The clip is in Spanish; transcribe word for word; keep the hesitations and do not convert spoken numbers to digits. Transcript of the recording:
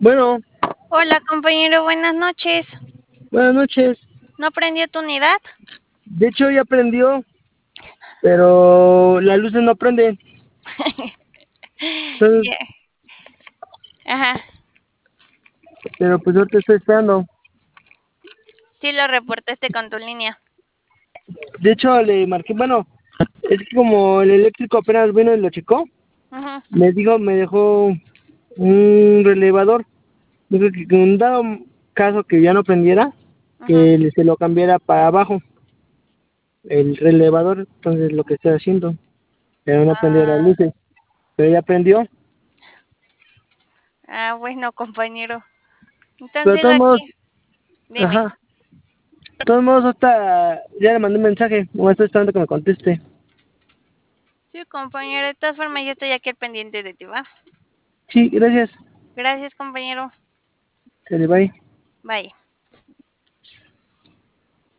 Bueno, Hola, compañero, buenas noches. buenas noches. ¿No prendió tu unidad? De hecho, ya prendió, pero las luces no prenden. Entonces, Yeah. Ajá. pero pues yo te estoy esperando. Sí lo reportaste con tu línea. De hecho, le marqué, bueno, es que como el eléctrico apenas vino y lo checó, Ujú. me dijo, me dejó un relevador. Dijo que en un dado caso que ya no prendiera, Ujú. que le- se lo cambiara para abajo, el relevador. Entonces, lo que estoy haciendo, pero no prendió las Ah, luces. Pero ya prendió. ah, bueno, compañero. Pero de Entonces todos modos, aquí, dime. ajá. De todos modos, hasta ya le mandé un mensaje, o estoy esperando que me conteste. Sí, compañero, de todas formas yo estoy aquí al pendiente de ti, ¿va? Sí, gracias. Gracias, compañero. Se le va. Bye.